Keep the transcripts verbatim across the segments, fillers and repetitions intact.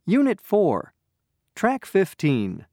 Unit four, Track fifteen.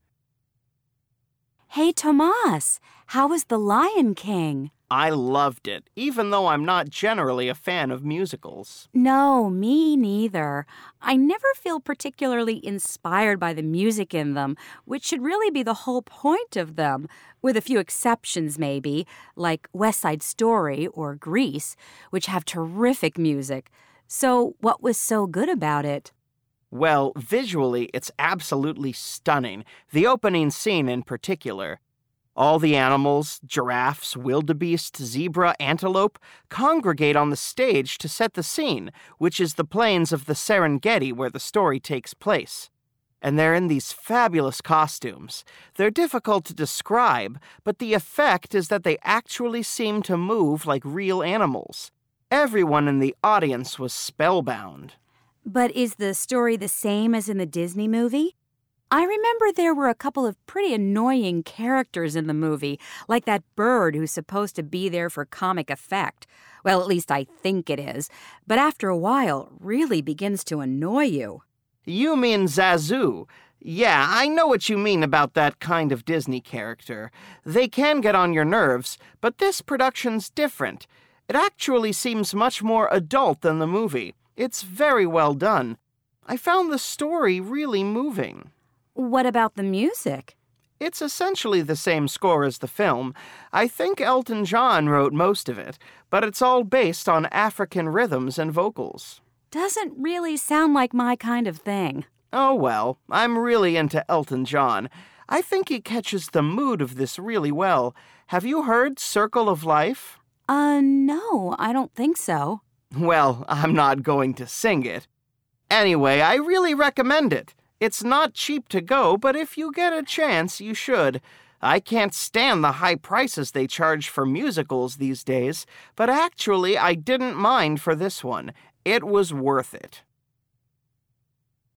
Hey, Tomas, how was The Lion King? I loved it, even though I'm not generally a fan of musicals. No, me neither. I never feel particularly inspired by the music in them, which should really be the whole point of them, with a few exceptions maybe, like West Side Story or Grease, which have terrific music. So what was so good about it? Well, visually, it's absolutely stunning, the opening scene in particular. All the animals, giraffes, wildebeest, zebra, antelope, congregate on the stage to set the scene, which is the plains of the Serengeti where the story takes place. And they're in these fabulous costumes. They're difficult to describe, but the effect is that they actually seem to move like real animals. Everyone in the audience was spellbound. But is the story the same as in the Disney movie? I remember there were a couple of pretty annoying characters in the movie, like that bird who's supposed to be there for comic effect. Well, at least I think it is. But after a while, really begins to annoy you. You mean Zazu. Yeah, I know what you mean about that kind of Disney character. They can get on your nerves, but this production's different. It actually seems much more adult than the movie. It's very well done. I found the story really moving. What about the music? It's essentially the same score as the film. I think Elton John wrote most of it, but it's all based on African rhythms and vocals. Doesn't really sound like my kind of thing. Oh well, I'm really into Elton John. I think he catches the mood of this really well. Have you heard Circle of Life? Uh, no, I don't think so. Well, I'm not going to sing it. Anyway, I really recommend it. It's not cheap to go, but if you get a chance, you should. I can't stand the high prices they charge for musicals these days, but actually I didn't mind for this one. It was worth it.